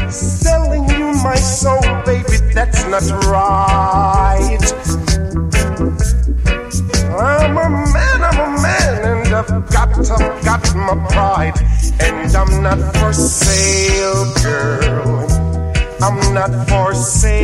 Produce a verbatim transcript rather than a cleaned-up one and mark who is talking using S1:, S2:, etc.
S1: Selling you my soul, baby, that's not right. I'm a man, I'm a man, and I've got, I've got my pride. And I'm not for sale, girl. I'm not for sale.